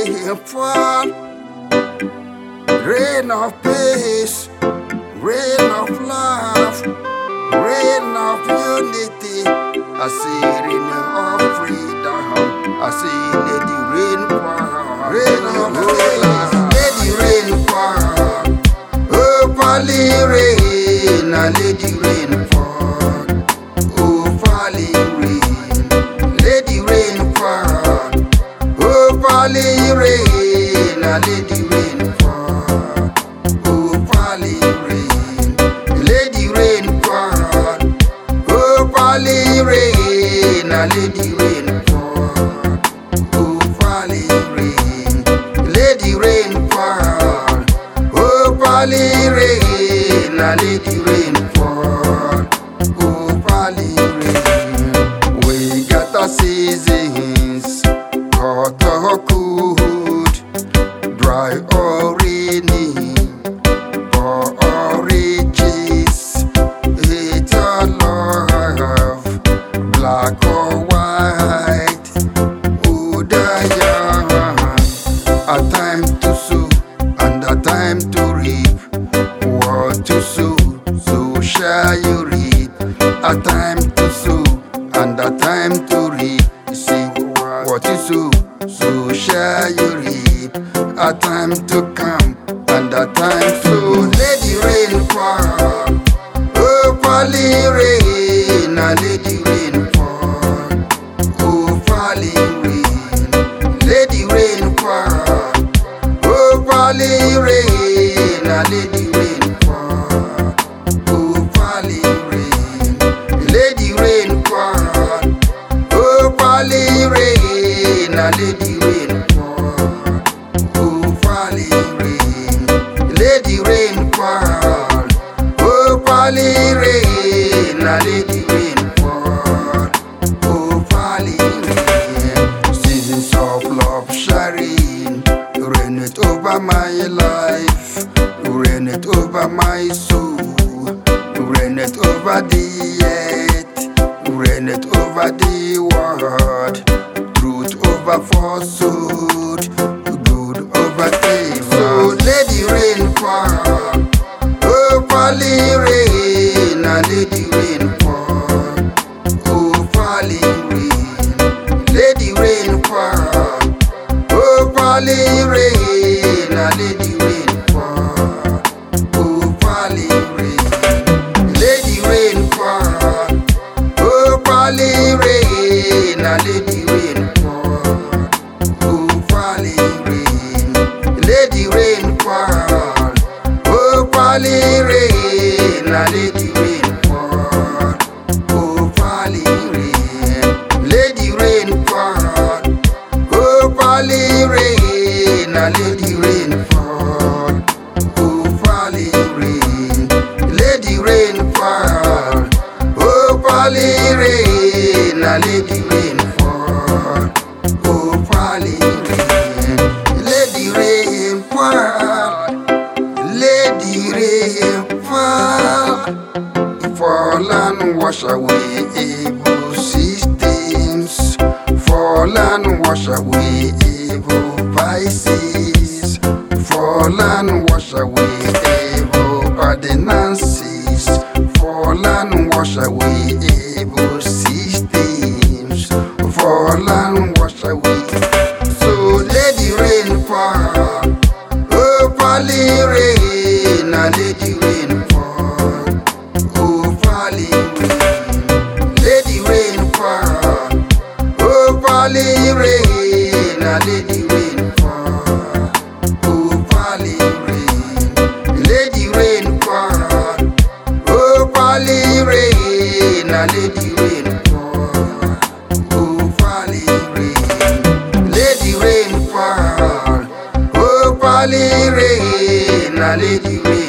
rain fall, rain of peace, rain of love, rain of unity. I see rain of freedom. I see lady rain fall, rain of love, lady rain fall. Oh, falling rain, lady rain fall. Oh, falling rain, lady rain fall. Oh, falling rain, lady rain fall. Oh, falling rain, lady rain fall. Oh, falling rain, lady rain fall. Oh, falling rain, lady rain fall. Oh, falling rain, lady rain fall. Oh, falling rain. We got our seasons, hot or cold, dry or rainy, or oranges, hate or love, black or white, old or young. A time to sow and a time to reap. What to sow, so shall you reap. A time to sow and a time to reap. You see, what you sow, so shall you reap. A time to come and a time to lady rain fall. Oh, falling rain, lady rain fall. Oh, falling rain, lady rain fall. Oh, falling rain, lady rain fall. Oh, falling rain, lady rain fall. Oh, falling rain, lady rain fall. Oh, falling rain, lady rain fall. Oh, falling rain, lady rain fall. Oh, falling rain. Seasons of love sharing, rain it over my life, rain it over my soul, rain it over the earth, rain it over the world, truth over falsehood, good over evil. So lady rain fall. Oh, falling rain, lady rain fall. Oh, falling rain, lady rain fall. Oh, falling rain, lady rain fall. Oh, falling rain, lady rain fall. Oh, falling rain, lady rain fall. Oh, falling rain, lady rain fall. Oh, falling rain, lady rain fall. Oh, falling rain, lady rain fall. Oh, falling rain, lady rain fall. Oh, falling rain, lady rain fall. Oh, falling rain, lady rain fall. Oh, falling rain, lady rain fall. Lady rain fall. Fall and wash away evil systems. Fall and wash away evil vices. Fall and wash away evil ordinances. Fall and wash away evil systems. Fall and wash away. So lady rain fall. Oh, falling rain, lady rain fall. Oh, falling rain, lady rain fall. Oh, falling rain, lady rain fall. Oh, falling rain, lady rain fall. Oh, falling rain, lady rain fall. Oh, falling rain, lady rain fall. Oh, falling rain, lady rain.